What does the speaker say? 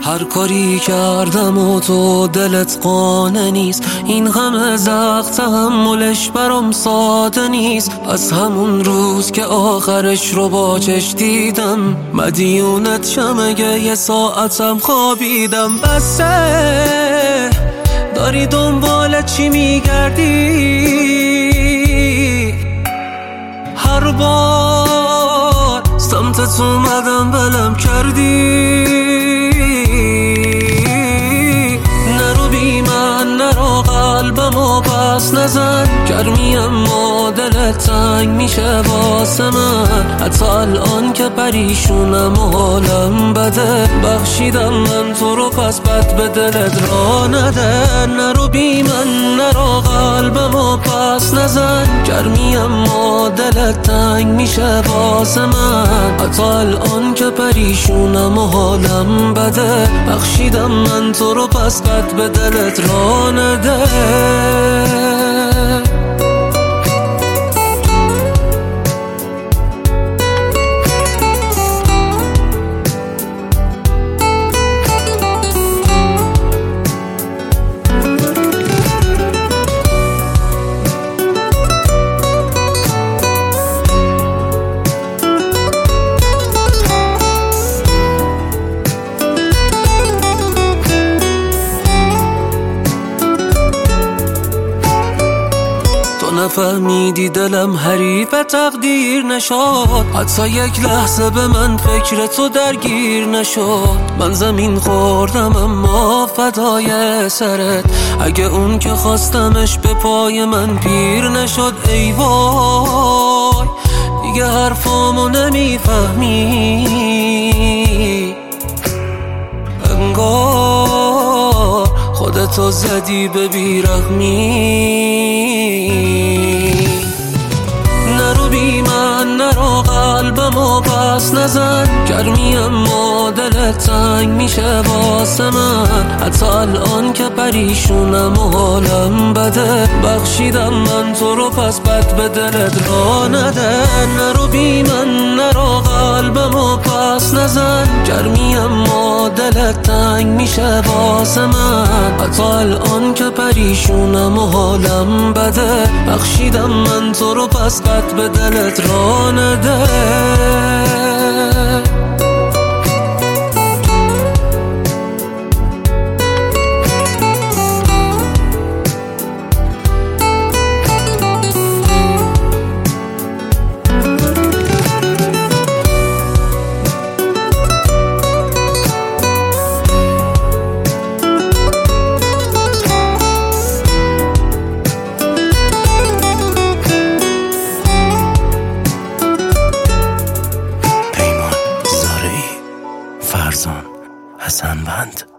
هر کاری کردم و تو دلت قانع نیست. این همه زخم تحملش برام ساده نیست. از همون روز که آخرش رو با چش دیدم مدیونت شم اگه یه ساعتم خوابیدم. بسه داری دنبال چی میگردی؟ هر بار سمتت اومدم بلم کردی. نرو بی من نرو قلبمو پس نزن. گرمی اما دلت تنگ میشه واسه من. حتی الان که پریشونم و حالم بده بخشیدم من تو رو پس بد به دلت را نده. نرو بی من نرو قلبمو پس نزن. گرمی اما دلت تنگ میشه واسه من. حتی الان که پریشونم و حالم بده بخشیدم من تو رو پس بد به دلت را نده. نفهمیدی دلم حریف تقدیر نشد. حتی یک لحظه به من فکر تو درگیر نشد. من زمین خوردم اما فدای سرت. اگه اون که خواستمش به پای من پیر نشد. ای وای دیگه حرفامو نمیفهمی. انگار خودتو زدی به بیرحمی. نرو بی من نرو قلبمو پس نزن. گرمی اما دلت تنگ میشه واسه من. حتی الان که پریشونم و حالم بده بخشیدم من تو رو پس بد به دلت را نده. نرو بی من نرو قلبمو پس نزن. گرمی اما دلت تنگ میشه واسه من. حتی الان که پریشونم و حالم بده بخشیدم من تو رو پس بد به دلت را نده. فرزان حسن بند